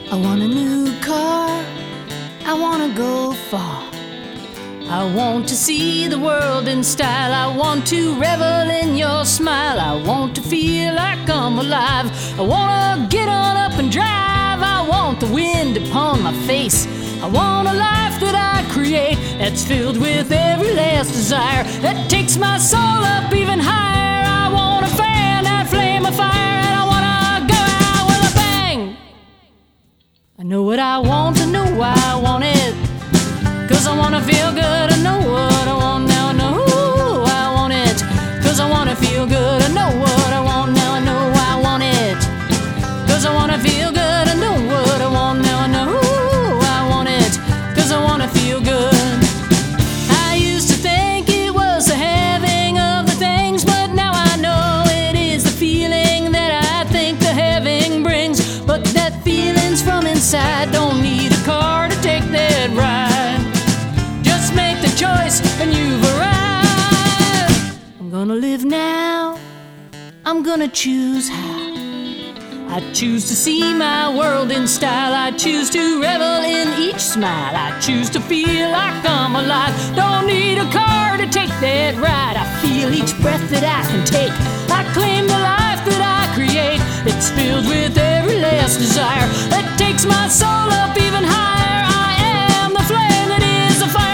I want a new car, I want to go far. I want to see the world in style. I want to revel in your smile. I want to feel like I'm alive. I want to get on up and drive. I want the wind upon my face. I want a life that I create that's filled with every last desire, that takes my soul up even higher. I want to fan that flame of fire, and I want to go out with a bang. I know what I want, I know why I want it, 'cause I wanna feel good, I know what I want now, I know why I want it, 'cause I wanna feel good, I know what I want now, I know why I want it, 'cause I wanna feel good, I know what I want now, I know why I want it, 'cause I wanna feel good. I used to think it was the having of the things, but now I know it is the feeling that I think the having brings. But that feeling's from inside, don't need a car to take that ride. Make the choice and you've arrived. I'm gonna live now, I'm gonna choose how. I choose to see my world in style. I choose to revel in each smile. I choose to feel like I'm alive. Don't need a car to take that ride. I feel each breath that I can take. I claim the life that I create. It's filled with every last desire that takes my soul up even higher. I am the flame that is the fire.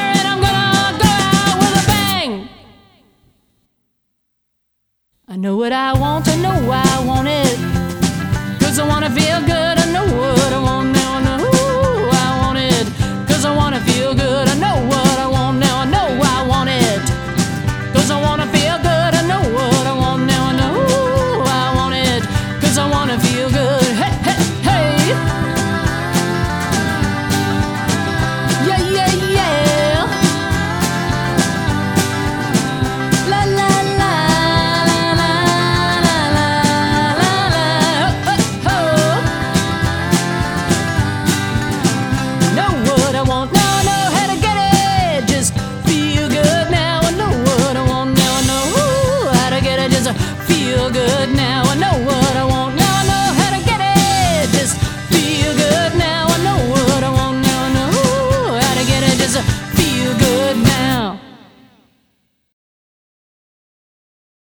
I know what I want, I know why I want it, 'cause I wanna feel good.